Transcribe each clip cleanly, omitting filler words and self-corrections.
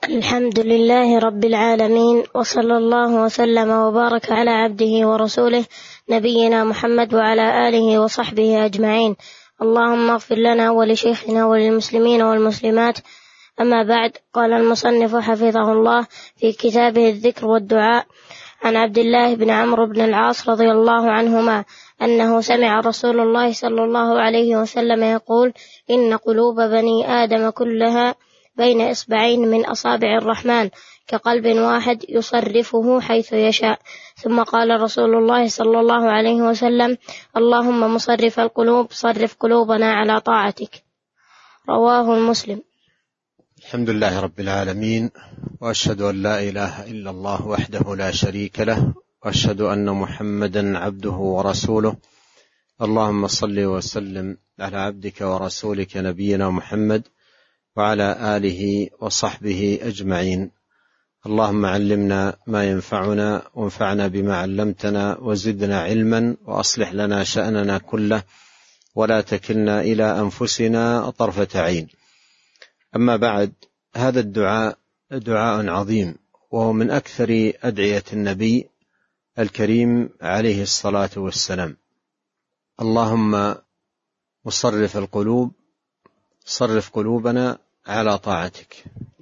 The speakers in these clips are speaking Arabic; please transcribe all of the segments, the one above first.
الحمد لله رب العالمين، وصلى الله وسلم وبارك على عبده ورسوله نبينا محمد وعلى آله وصحبه أجمعين. اللهم اغفر لنا ولشيخنا وللمسلمين والمسلمات. أما بعد، قال المصنف حفظه الله في كتابه الذكر والدعاء عن عبد الله بن عمرو بن العاص رضي الله عنهما أنه سمع رسول الله صلى الله عليه وسلم يقول: إن قلوب بني آدم كلها بين إصبعين من أصابع الرحمن كقلب واحد يصرفه حيث يشاء. ثم قال رسول الله صلى الله عليه وسلم: اللهم مصرف القلوب صرف قلوبنا على طاعتك. رواه مسلم. الحمد لله رب العالمين، وأشهد أن لا إله إلا الله وحده لا شريك له، وأشهد أن محمدا عبده ورسوله. اللهم صل وسلم على عبدك ورسولك نبينا محمد وعلى آله وصحبه أجمعين. اللهم علمنا ما ينفعنا، وانفعنا بما علمتنا، وزدنا علما، وأصلح لنا شأننا كله، ولا تكلنا إلى أنفسنا طرفة عين. أما بعد، هذا الدعاء دعاء عظيم، وهو من أكثر أدعية النبي الكريم عليه الصلاة والسلام. اللهم مصرف القلوب صرف قلوبنا على طاعتك.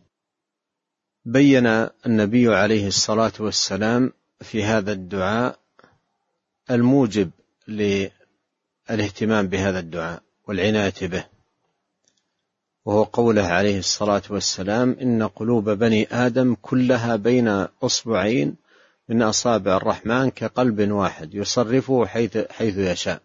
بين النبي عليه الصلاة والسلام في هذا الدعاء الموجب للاهتمام بهذا الدعاء والعناية به، وهو قوله عليه الصلاة والسلام: إن قلوب بني آدم كلها بين أصبعين من أصابع الرحمن كقلب واحد يصرفه حيث يشاء.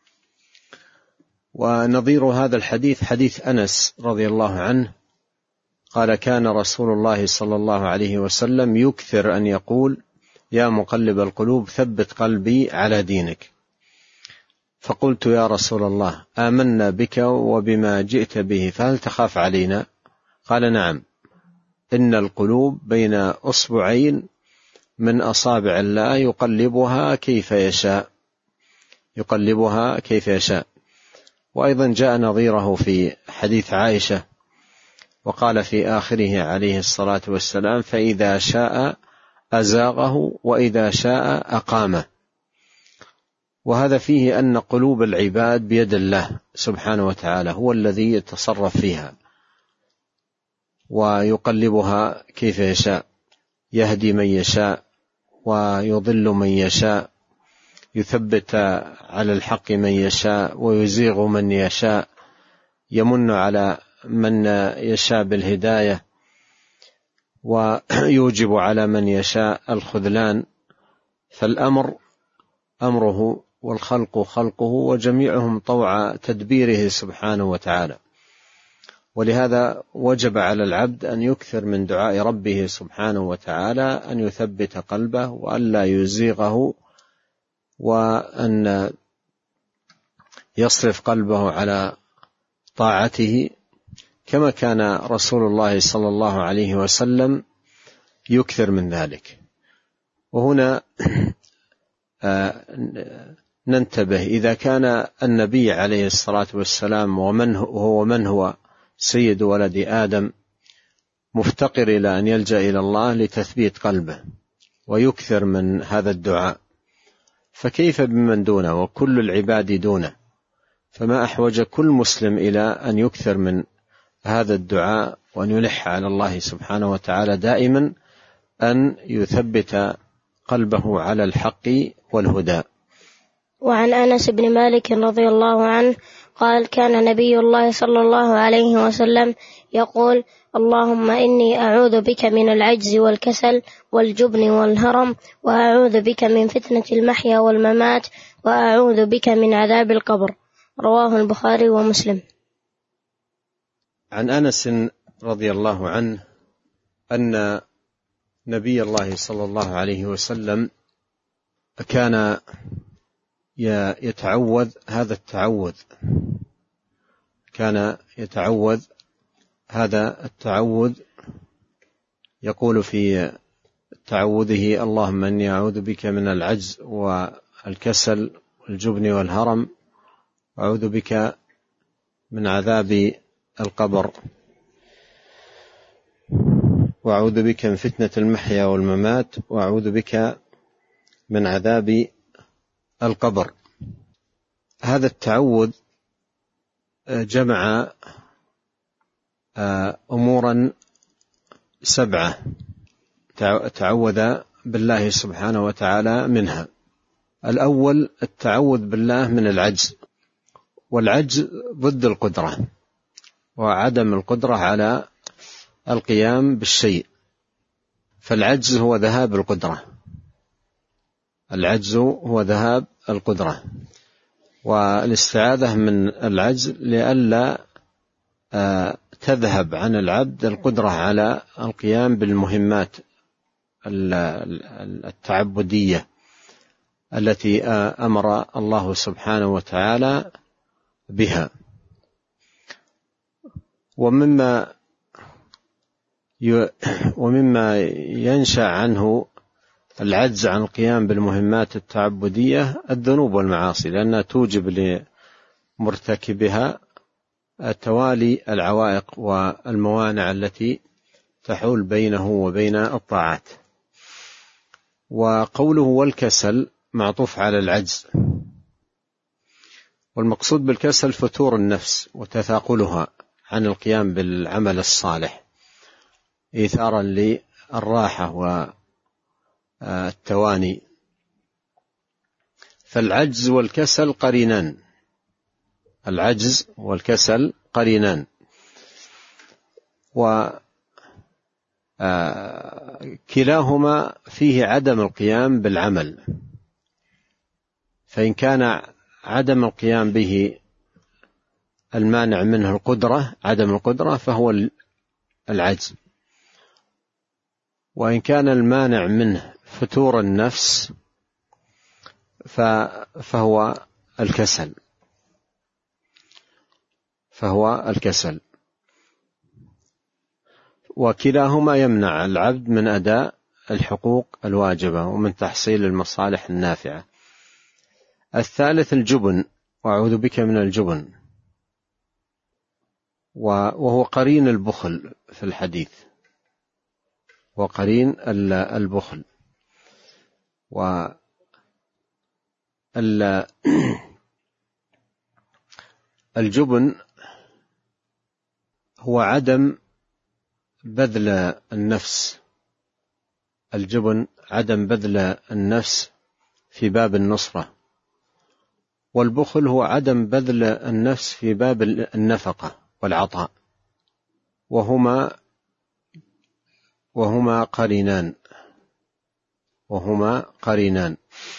ونظير هذا الحديث حديث أنس رضي الله عنه قال: كان رسول الله صلى الله عليه وسلم يكثر أن يقول: يا مقلب القلوب ثبت قلبي على دينك. فقلت: يا رسول الله، آمنا بك وبما جئت به، فهل تخاف علينا؟ قال: نعم، إن القلوب بين أصبعين من أصابع الله يقلبها كيف يشاء. وأيضا جاء نظيره في حديث عائشة، وقال في آخره عليه الصلاة والسلام: فإذا شاء أزاغه وإذا شاء أقامه. وهذا فيه أن قلوب العباد بيد الله سبحانه وتعالى، هو الذي يتصرف فيها ويقلبها كيف يشاء، يهدي من يشاء ويضل من يشاء، يثبت على الحق من يشاء ويزيغ من يشاء، يمن على من يشاء بالهداية ويوجب على من يشاء الخذلان. فالأمر أمره والخلق خلقه، وجميعهم طوع تدبيره سبحانه وتعالى. ولهذا وجب على العبد أن يكثر من دعاء ربه سبحانه وتعالى أن يثبت قلبه وأن لا يزيغه، وأن يصرف قلبه على طاعته، كما كان رسول الله صلى الله عليه وسلم يكثر من ذلك. وهنا ننتبه: إذا كان النبي عليه الصلاة والسلام ومن هو سيد ولد آدم مفتقر إلى أن يلجأ إلى الله لتثبيت قلبه ويكثر من هذا الدعاء، فكيف بمن دونه وكل العباد دونه؟ فما أحوج كل مسلم إلى أن يكثر من هذا الدعاء، وأن يلح على الله سبحانه وتعالى دائما أن يثبت قلبه على الحق والهدى. وعن أنس بن مالك رضي الله عنه قال: كان نبي الله صلى الله عليه وسلم يقول: اللهم إني أعوذ بك من العجز والكسل والجبن والهرم، وأعوذ بك من فتنة المحيا والممات، وأعوذ بك من عذاب القبر. رواه البخاري ومسلم. عن أنس رضي الله عنه أن نبي الله صلى الله عليه وسلم كان يتعوذ هذا التعوذ، يقول في تعوذه: اللهم إني أعوذ بك من العجز والكسل والجبن والهرم، وأعوذ بك من عذاب القبر. وأعوذ بك من فتنة المحيا والممات، وأعوذ بك من عذاب القبر. هذا التعوذ جمع أمورا 7 تعوذ بالله سبحانه وتعالى منها. الأول التعوذ بالله من العجز، والعجز ضد القدرة وعدم القدرة على القيام بالشيء، فالعجز هو ذهاب القدرة، العجز هو ذهاب القدرة. والاستعاذة من العجز لئلا تذهب عن العبد القدرة على القيام بالمهمات التعبدية التي أمر الله سبحانه وتعالى بها. ومما ينشأ عنه العجز عن القيام بالمهمات التعبدية الذنوب والمعاصي، لأنها توجب لمرتكبها توالي العوائق والموانع التي تحول بينه وبين الطاعات. وقوله والكسل معطوف على العجز، والمقصود بالكسل فتور النفس وتثاقلها عن القيام بالعمل الصالح إيثارا للراحة والتواني. فالعجز والكسل قرينان، العجز والكسل قرينان، وكلاهما فيه عدم القيام بالعمل. فإن كان عدم القيام به المانع منه القدرة، عدم القدرة، فهو العجز. وإن كان المانع منه فتور النفس فهو الكسل، وكلاهما يمنع العبد من أداء الحقوق الواجبة ومن تحصيل المصالح النافعة. الثالث الجبن، وأعوذ بك من الجبن، وهو قرين البخل في الحديث، وقرين البخل. الجبن هو عدم بذل النفس، الجبن عدم بذل النفس في باب النصرة، والبخل هو عدم بذل النفس في باب النفقة والعطاء، وهما قرينان.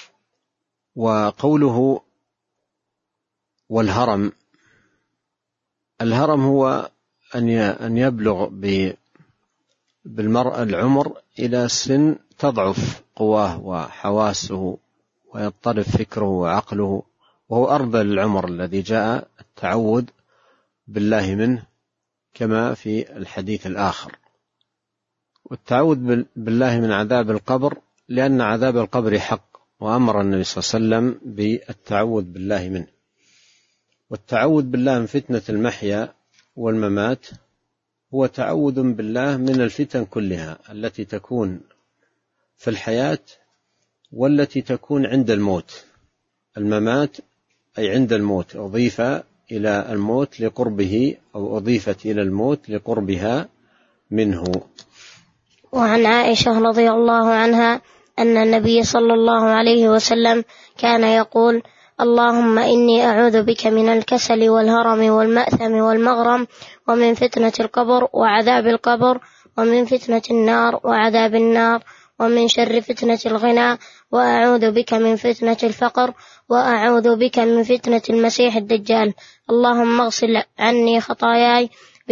وقوله والهرم، الهرم هو أن يبلغ بالمرء العمر إلى سن تضعف قواه وحواسه ويضطرب فكره وعقله، وهو أرذل العمر الذي جاء التعوذ بالله منه كما في الحديث الآخر. والتعوذ بالله من عذاب القبر لأن عذاب القبر حق، وأمر النبي صلى الله عليه وسلم بالتعوذ بالله منه. والتعوذ بالله من فتنة المحيا والممات هو تعوذ بالله من الفتن كلها التي تكون في الحياة والتي تكون عند الموت. الممات أي عند الموت، أضيف إلى الموت لقربه، أو أضيفت إلى الموت لقربها منه. وعن عائشة رضي الله عنها أن النبي صلى الله عليه وسلم كان يقول: اللهم إني أعوذ بك من الكسل والهرم والمأثم والمغرم، ومن فتنة القبر وعذاب القبر، ومن فتنة النار وعذاب النار، ومن شر فتنة الغنى، وأعوذ بك من فتنة الفقر، وأعوذ بك من فتنة المسيح الدجال. اللهم اغسل عني خطاياي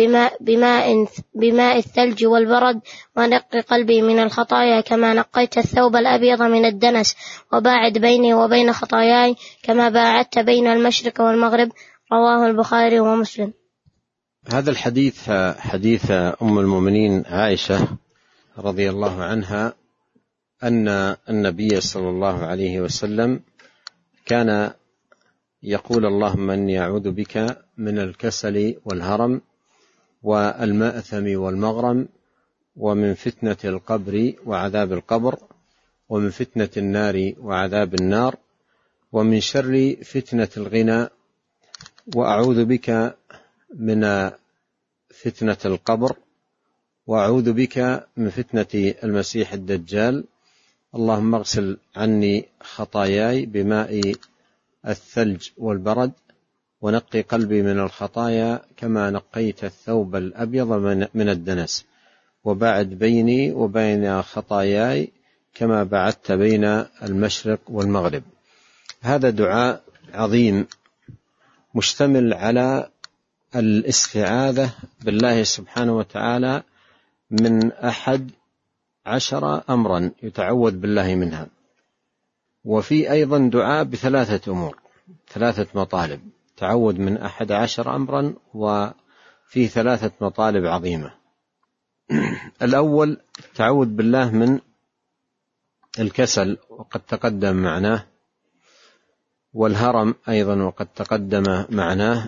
بماء الثلج والبرد، ونق قلبي من الخطايا كما نقيت الثوب الأبيض من الدنس، وباعد بيني وبين خطاياي كما باعدت بين المشرق والمغرب. رواه البخاري ومسلم. هذا الحديث حديث أم المؤمنين عائشة رضي الله عنها أن النبي صلى الله عليه وسلم كان يقول: اللهم إني أعوذ بك من الكسل والهرم والمأثم والمغرم، ومن فتنة القبر وعذاب القبر، ومن فتنة النار وعذاب النار، ومن شر فتنة الغنى، وأعوذ بك من فتنة القبر، وأعوذ بك من فتنة المسيح الدجال. اللهم اغسل عني خطاياي بماء الثلج والبرد، ونقي قلبي من الخطايا كما نقيت الثوب الأبيض من الدنس، وباعد بيني وبين خطاياي كما بعدت بين المشرق والمغرب. هذا دعاء عظيم مشتمل على الاستعاذة بالله سبحانه وتعالى من 11 أمرا يتعوذ بالله منها. وفي أيضا دعاء ب3 أمور، 3 مطالب، تعوذ من 11 أمرا وفي 3 مطالب عظيمة. الأول تعوذ بالله من الكسل وقد تقدم معناه، والهرم أيضا وقد تقدم معناه،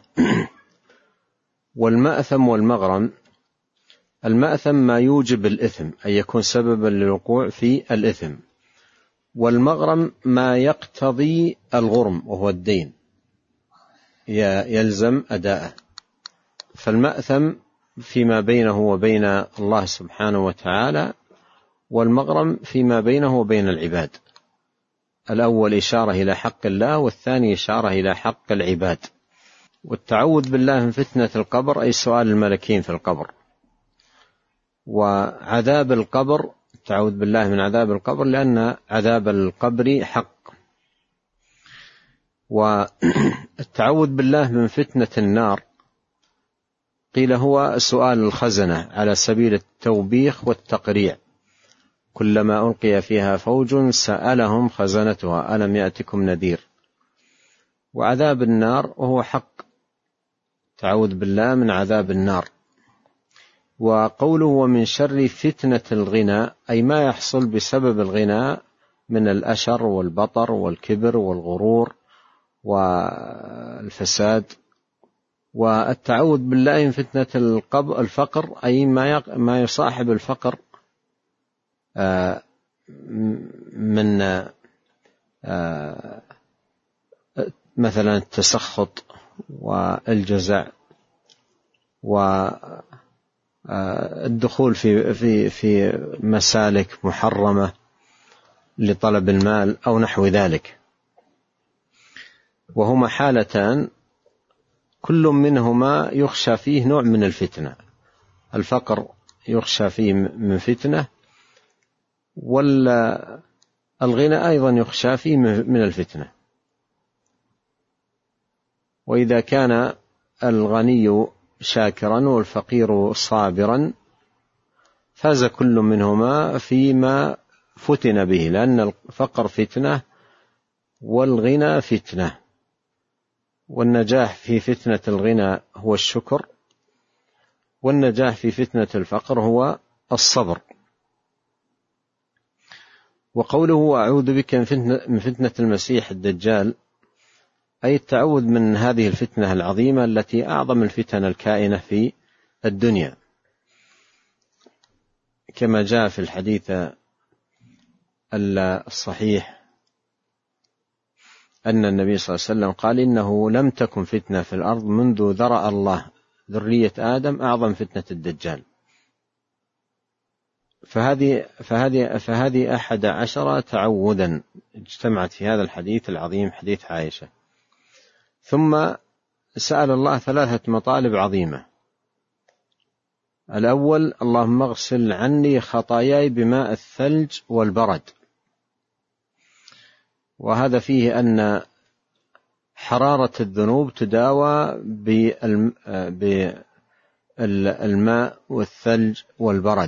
والمأثم والمغرم. المأثم ما يوجب الإثم، أي يكون سببا للوقوع في الإثم، والمغرم ما يقتضي الغرم وهو الدين يلزم أداءه. فالمأثم فيما بينه وبين الله سبحانه وتعالى، والمغرم فيما بينه وبين العباد. الأول إشارة إلى حق الله، والثاني إشارة إلى حق العباد. والتعوذ بالله من فتنة القبر أي سؤال الملكين في القبر، وعذاب القبر التعوذ بالله من عذاب القبر لأن عذاب القبر حق. والتعوذ بالله من فتنة النار قيل هو سؤال الخزنة على سبيل التوبيخ والتقريع، كلما ألقي فيها فوج سألهم خزنتها ألم يأتكم نذير. وعذاب النار وهو حق، تعوذ بالله من عذاب النار. وقوله ومن شر فتنة الغنى أي ما يحصل بسبب الغنى من الأشر والبطر والكبر والغرور والفساد. والتعوذ بالله من فتنة الفقر أي ما يصاحب الفقر من مثلا التسخط والجزع والدخول في مسالك محرمة لطلب المال أو نحو ذلك. وهما حالتان كل منهما يخشى فيه نوع من الفتنة. الفقر يخشى فيه من فتنة، والغنى أيضا يخشى فيه من الفتنة. وإذا كان الغني شاكرا والفقير صابرا فاز كل منهما فيما فتن به، لأن الفقر فتنة والغنى فتنة. والنجاح في فتنة الغنى هو الشكر، والنجاح في فتنة الفقر هو الصبر. وقوله أعوذ بك من فتنة المسيح الدجال أي التعوذ من هذه الفتنة العظيمة التي أعظم الفتن الكائنة في الدنيا، كما جاء في الحديث الصحيح أن النبي صلى الله عليه وسلم قال إنه لم تكن فتنة في الأرض منذ ذرأ الله ذرية آدم أعظم فتنة الدجال. فهذه 11 تعوذا اجتمعت في هذا الحديث العظيم، حديث عائشة. ثم سأل الله 3 مطالب عظيمة. الأول اللهم اغسل عني خطاياي بماء الثلج والبرد. وهذا فيه أن حرارة الذنوب تداوى بالماء والثلج والبرد،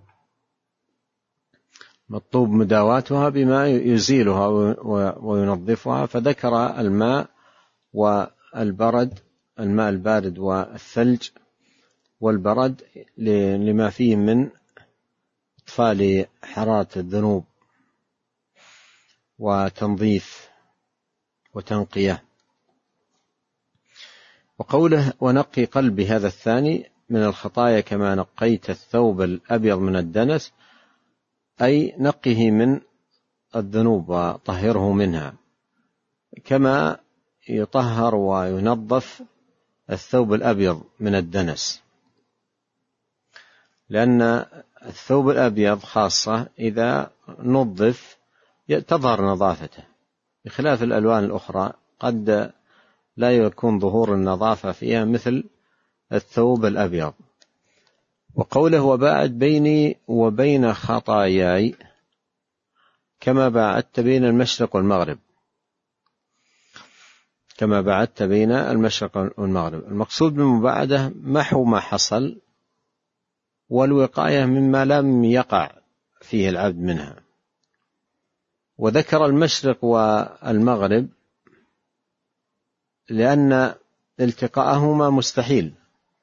مطلوب مداواتها بما يزيلها وينظفها. فذكر الماء والبرد، الماء البارد والثلج والبرد لما فيه من إطفاء حرارة الذنوب وتنظيف وتنقية. وقوله ونقي قلبي هذا الثاني من الخطايا كما نقيت الثوب الأبيض من الدنس، أي نقه من الذنوب وطهره منها، كما يطهر وينظف الثوب الأبيض من الدنس، لأن الثوب الأبيض خاصة إذا نظف تظهر نظافته، بخلاف الألوان الأخرى قد لا يكون ظهور النظافة فيها مثل الثوب الأبيض. وقوله وباعد بيني وبين خطاياي كما باعدت بين المشرق والمغرب، كما باعدت بين المشرق والمغرب. المقصود بالمباعدة محو ما حصل والوقاية مما لم يقع فيه العبد منها. وذكر المشرق والمغرب لأن التقاءهما مستحيل،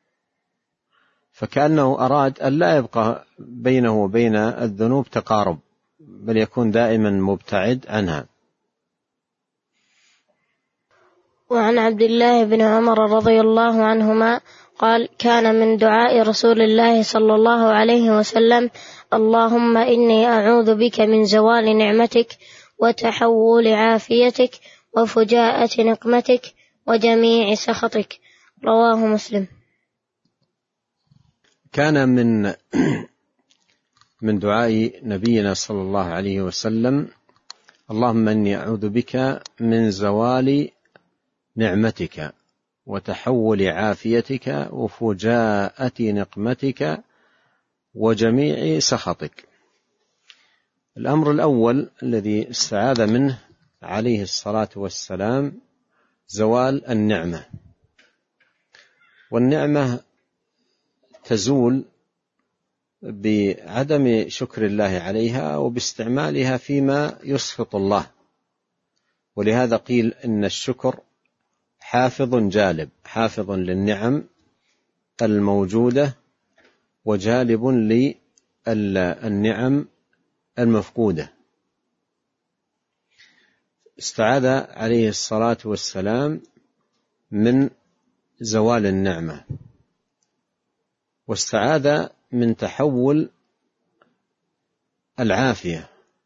فكأنه أراد أن لا يبقى بينه وبين الذنوب تقارب، بل يكون دائما مبتعد عنها. وعن عبد الله بن عمر رضي الله عنهما قال: كان من دعاء رسول الله صلى الله عليه وسلم: اللهم إني أعوذ بك من زوال نعمتك وتحول عافيتك وفجاءة نقمتك وجميع سخطك. رواه مسلم. كان من دعاء نبينا صلى الله عليه وسلم: اللهم إني أعوذ بك من زوال نعمتك وتحول عافيتك وفجاءة نقمتك وجميع سخطك. الأمر الأول الذي استعاذ منه عليه الصلاة والسلام زوال النعمة، والنعمة تزول بعدم شكر الله عليها وباستعمالها فيما يسخط الله، ولهذا قيل إن الشكر حافظ جالب، حافظ للنعم الموجودة وجالب للنعم المفقودة. استعاذ عليه الصلاة والسلام من زوال النعمة، واستعاذ من تحول العافية،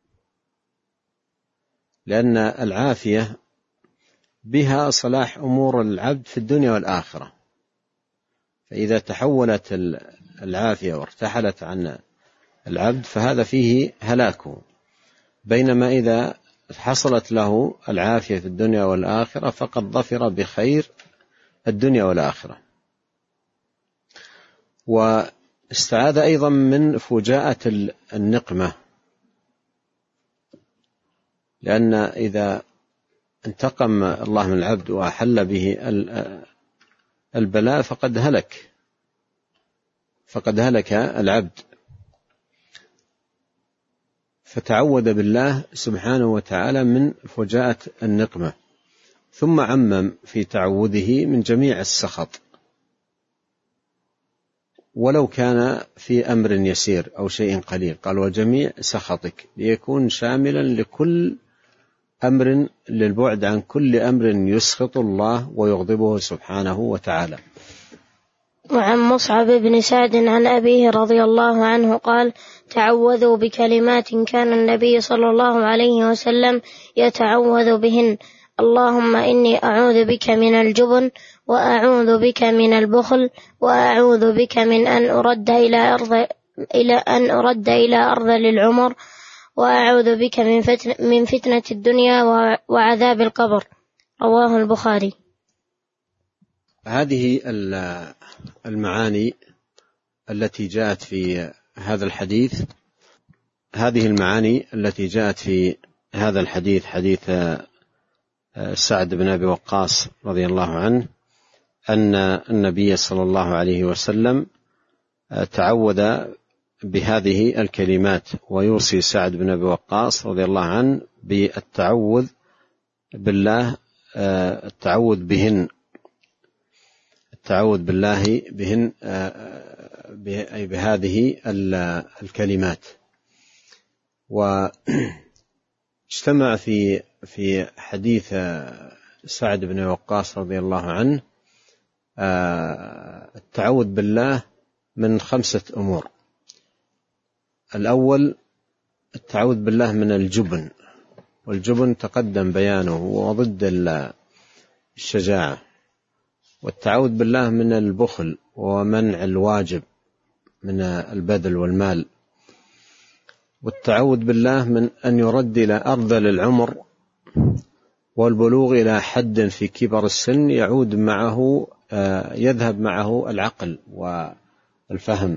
لأن العافية بها صلاح أمور العبد في الدنيا والآخرة، فإذا تحولت العافية وارتحلت عن العبد فهذا فيه هلاكه، بينما إذا حصلت له العافية في الدنيا والآخرة فقد ظفر بخير الدنيا والآخرة. واستعاذ أيضا من فجاءة النقمة، لأن إذا انتقم الله من العبد وأحل به البلاء فقد هلك العبد، فتعوذ بالله سبحانه وتعالى من فجاءة النقمة، ثم عمم في تعوذه من جميع السخط ولو كان في أمر يسير أو شيء قليل، قال وجميع سخطك، ليكون شاملا لكل أمر، للبعد عن كل أمر يسخط الله ويغضبه سبحانه وتعالى. وعن مصعب بن سعد عن أبيه رضي الله عنه قال: تعوذوا بكلمات كان النبي صلى الله عليه وسلم يتعوذ بهن: اللهم إني أعوذ بك من الجبن، وأعوذ بك من البخل، وأعوذ بك من أن أرد إلى أرض للعمر، وأعوذ بك من فتنة الدنيا وعذاب القبر. رواه البخاري. هذه المعاني التي جاءت في هذا الحديث، حديث سعد بن أبي وقاص رضي الله عنه، أن النبي صلى الله عليه وسلم تعوذ بهذه الكلمات، ويوصي سعد بن أبي وقاص رضي الله عنه بالتعوذ بالله، التعوذ بالله بهن، أي بهذه الكلمات. واجتمع في حديث سعد بن وقاص رضي الله عنه التعوذ بالله من 5 أمور. الأول التعوذ بالله من الجبن، والجبن تقدم بيانه وضد الشجاعة. والتعوذ بالله من البخل ومنع الواجب من البذل والمال. والتعوذ بالله من أن يرد إلى أرذل العمر والبلوغ إلى حد في كبر السن يذهب معه العقل والفهم.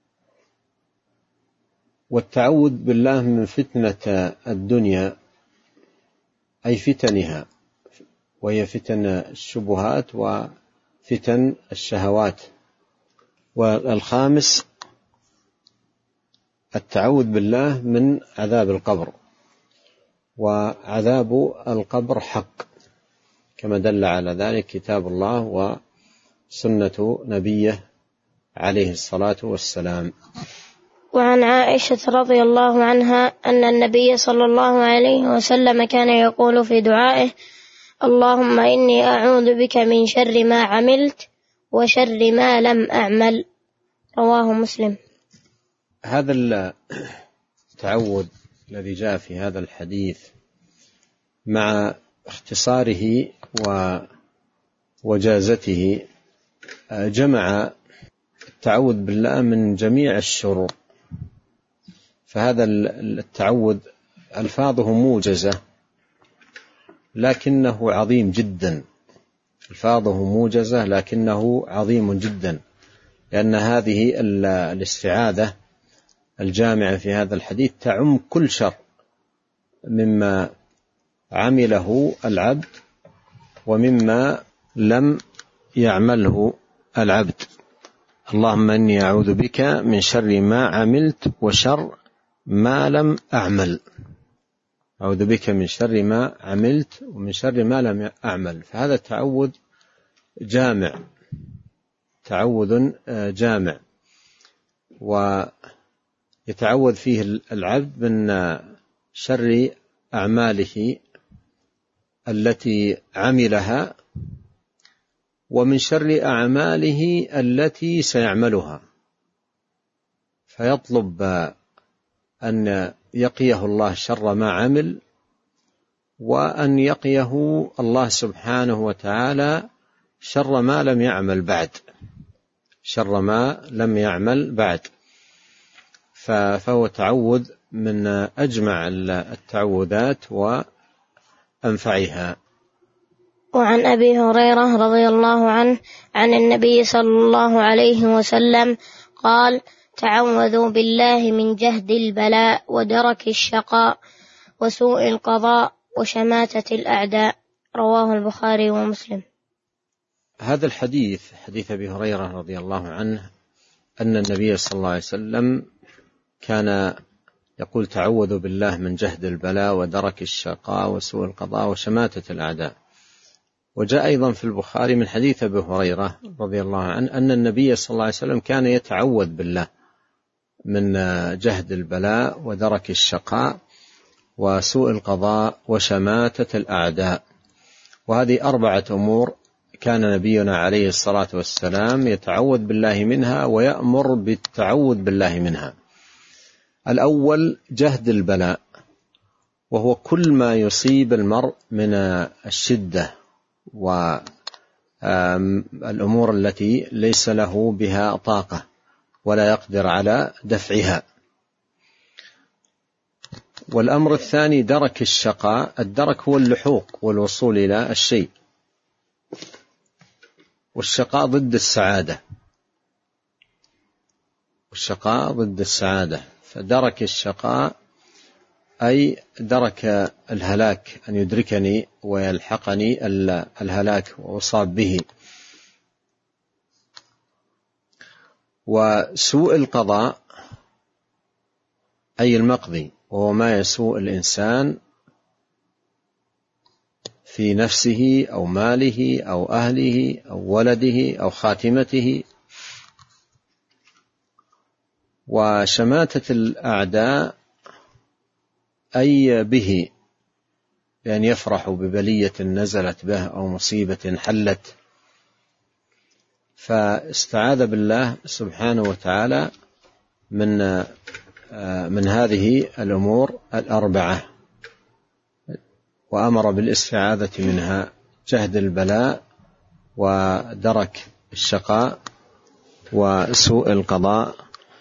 والتعوذ بالله من فتنة الدنيا، أي فتنها، وهي فتن الشبهات وفتن الشهوات. والخامس التعوذ بالله من عذاب القبر، وعذاب القبر حق كما دل على ذلك كتاب الله وسنة نبيه عليه الصلاة والسلام. وعن عائشة رضي الله عنها أن النبي صلى الله عليه وسلم كان يقول في دعائه: اللهم إني أعوذ بك من شر ما عملت وشر ما لم أعمل. رواه مسلم. هذا التعوذ الذي جاء في هذا الحديث مع اختصاره ووجازته جمع التعوذ بالله من جميع الشرور. فهذا التعوذ ألفاظه موجزة لكنه عظيم جدا، ألفاظه موجزة لكنه عظيم جدا، لأن هذه الاستعاذة الجامعة في هذا الحديث تعم كل شر مما عمله العبد ومما لم يعمله العبد. اللهم إني أعوذ بك من شر ما عملت وشر ما لم أعمل. أعوذ بك من شر ما عملت ومن شر ما لم أعمل. فهذا تعوذ جامع، تعوذ جامع، ويتعوذ فيه العبد من شر أعماله التي عملها ومن شر أعماله التي سيعملها، فيطلب أن يقيه الله شر ما عمل، وأن يقيه الله سبحانه وتعالى شر ما لم يعمل بعد، شر ما لم يعمل بعد. فهو تعوذ من أجمع التعوذات وأنفعها. وعن أبي هريرة رضي الله عنه عن النبي صلى الله عليه وسلم قال: تعوذوا بالله من جهد البلاء ودرك الشقاء وسوء القضاء وشماتة الأعداء. رواه البخاري ومسلم. هذا الحديث حديث أبي هريرة رضي الله عنه أن النبي صلى الله عليه وسلم كان يقول: تعوذوا بالله من جهد البلاء ودرك الشقاء وسوء القضاء وشماتة الأعداء. وجاء أيضا في البخاري من حديث أبي هريرة رضي الله عنه أن النبي صلى الله عليه وسلم كان يتعوذ بالله من جهد البلاء ودرك الشقاء وسوء القضاء وشماتة الأعداء. وهذه 4 أمور كان نبينا عليه الصلاة والسلام يتعوذ بالله منها ويأمر بالتعوذ بالله منها. الأول جهد البلاء، وهو كل ما يصيب المرء من الشدة والأمور التي ليس له بها طاقة ولا يقدر على دفعها. والأمر الثاني درك الشقاء. الدرك هو اللحوق والوصول إلى الشيء، والشقاء ضد السعادة، والشقاء ضد السعادة. فدرك الشقاء أي درك الهلاك، أن يدركني ويلحقني الهلاك وأصاب به. وسوء القضاء أي المقضي، وهو ما يسوء الإنسان في نفسه أو ماله أو أهله أو ولده أو خاتمته. وشماتة الأعداء أي به، بأن يفرحوا ببلية نزلت به أو مصيبة حلت. فاستعاذ بالله سبحانه وتعالى من هذه الأمور الأربعة، وأمر بالاستعاذة منها: جهد البلاء، ودرك الشقاء، وسوء القضاء،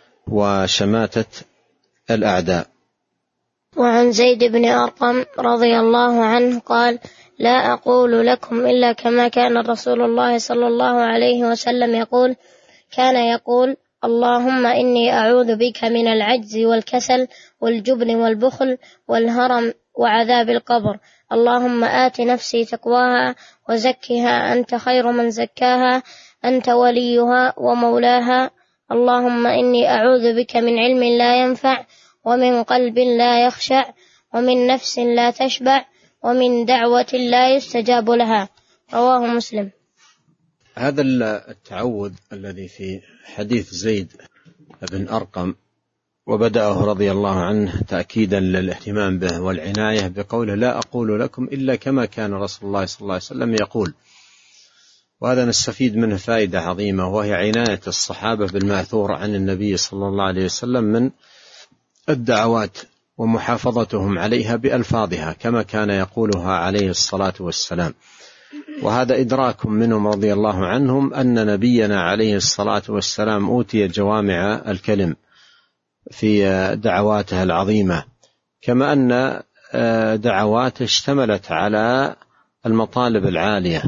وشماتة الأعداء. وعن زيد بن أرقم رضي الله عنه قال: لا أقول لكم إلا كما كان رسول الله صلى الله عليه وسلم يقول. كان يقول: اللهم إني أعوذ بك من العجز والكسل والجبن والبخل والهرم وعذاب القبر. اللهم آت نفسي تقواها وزكها أنت خير من زكاها، أنت وليها ومولاها. اللهم إني أعوذ بك من علم لا ينفع، ومن قلب لا يخشع، ومن نفس لا تشبع، ومن دعوة لا يستجاب لها. رواه مسلم. هذا التعوذ الذي في حديث زيد بن أرقم، وبدأه رضي الله عنه تأكيدا للاهتمام به والعناية بقوله: لا أقول لكم إلا كما كان رسول الله صلى الله عليه وسلم يقول. وهذا نستفيد منه فائدة عظيمة، وهي عناية الصحابة بالماثور عن النبي صلى الله عليه وسلم من الدعوات، ومحافظتهم عليها بألفاظها كما كان يقولها عليه الصلاة والسلام. وهذا إدراك منهم رضي الله عنهم أن نبينا عليه الصلاة والسلام أوتي جوامع الكلم في دعواته العظيمة، كما أن دعواته اشتملت على المطالب العالية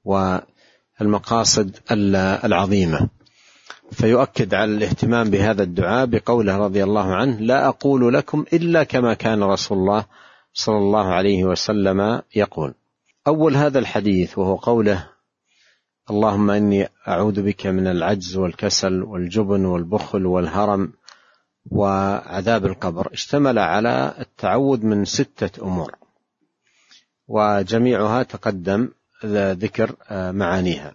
والمقاصد العظيمة. فيؤكد على الاهتمام بهذا الدعاء بقوله رضي الله عنه: لا أقول لكم إلا كما كان رسول الله صلى الله عليه وسلم يقول. أول هذا الحديث وهو قوله: اللهم إني أعوذ بك من العجز والكسل والجبن والبخل والهرم وعذاب القبر، اشتمل على التعوذ من 6 أمور، وجميعها تقدم ذكر معانيها.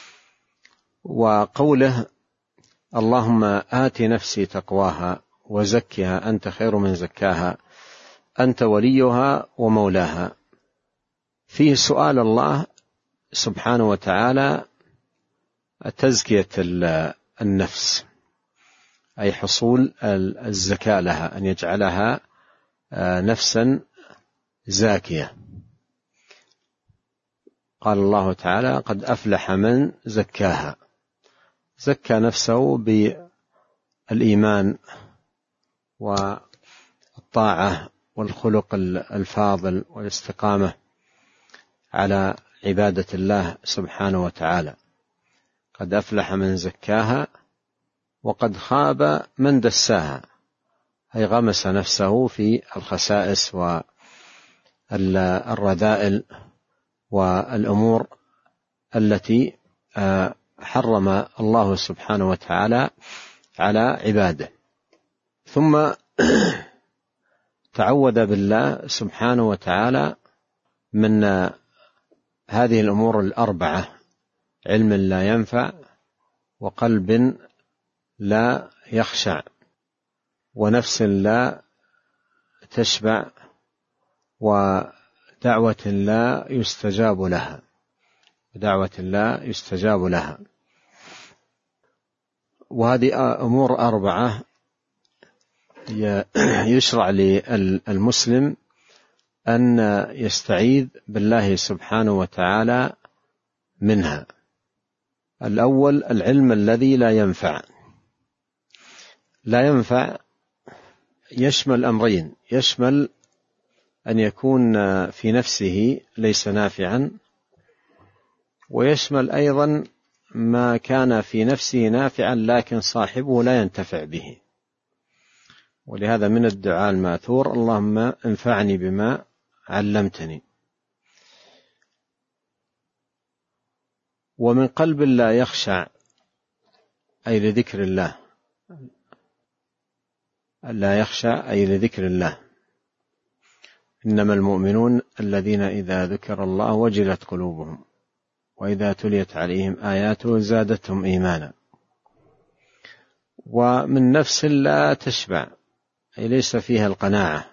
وقوله: اللهم آت نفسي تقواها وزكها أنت خير من زكاها، أنت وليها ومولاها، فيه سؤال الله سبحانه وتعالى تزكية النفس، أي حصول الزكاة لها، أن يجعلها نفسا زاكية. قال الله تعالى: قد أفلح من زكاها، زكى نفسه بالإيمان والطاعة والخلق الفاضل والاستقامة على عبادة الله سبحانه وتعالى. قد أفلح من زكاها وقد خاب من دساها، أي غمس نفسه في الخسائس والرذائل والأمور التي حرم الله سبحانه وتعالى على عباده. ثم تعوذ بالله سبحانه وتعالى من هذه الأمور الأربعة: علم لا ينفع، وقلب لا يخشع، ونفس لا تشبع، ودعوة لا يستجاب لها. وهذه أمور 4 يشرع للمسلم أن يستعيذ بالله سبحانه وتعالى منها. الأول: العلم الذي لا ينفع. لا ينفع يشمل أمرين: يشمل أن يكون في نفسه ليس نافعا، ويشمل أيضا ما كان في نفسه نافعا لكن صاحبه لا ينتفع به. ولهذا من الدعاء الماثور: اللهم انفعني بما علمتني. ومن قلب لا يخشع، أي لذكر الله، لا يخشع أي لذكر الله. إنما المؤمنون الذين إذا ذكر الله وجلت قلوبهم وإذا تليت عليهم آياته زادتهم إيمانا. ومن نفس لا تشبع، أي ليس فيها القناعة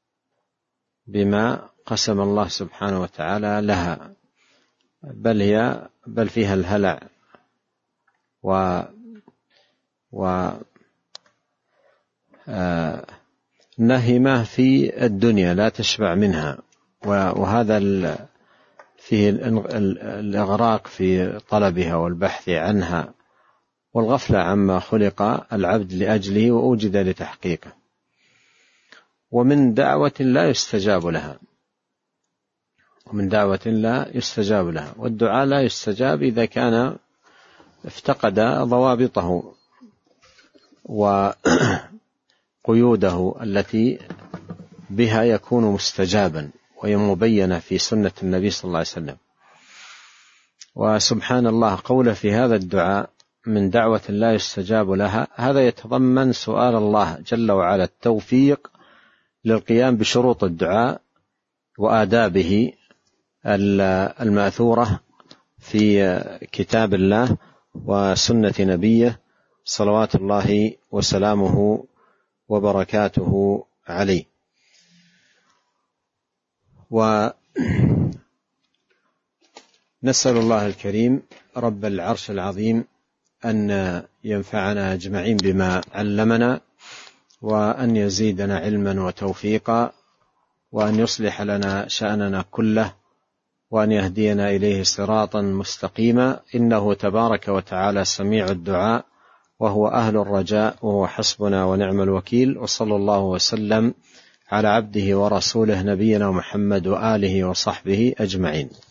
بما قسم الله سبحانه وتعالى لها، بل فيها الهلع نهمة في الدنيا لا تشبع منها، وهذا فيه الإغراق في طلبها والبحث عنها والغفلة عما خلق العبد لأجله وأوجد لتحقيقه. ومن دعوة لا يستجاب لها، والدعاء لا يستجاب إذا كان افتقد ضوابطه وقيوده التي بها يكون مستجابا، وهي مبينة في سنة النبي صلى الله عليه وسلم. وسبحان الله قوله في هذا الدعاء من دعوة لا يستجاب لها، هذا يتضمن سؤال الله جل وعلا التوفيق للقيام بشروط الدعاء وآدابه المأثورة في كتاب الله وسنة نبيه صلوات الله وسلامه وبركاته عليه. ونسأل الله الكريم رب العرش العظيم أن ينفعنا أجمعين بما علمنا، وأن يزيدنا علما وتوفيقا، وأن يصلح لنا شأننا كله، وأن يهدينا إليه صراطا مستقيما، إنه تبارك وتعالى سميع الدعاء وهو أهل الرجاء، وهو حسبنا ونعم الوكيل. وصلى الله وسلم على عبده ورسوله نبينا محمد وآله وصحبه أجمعين.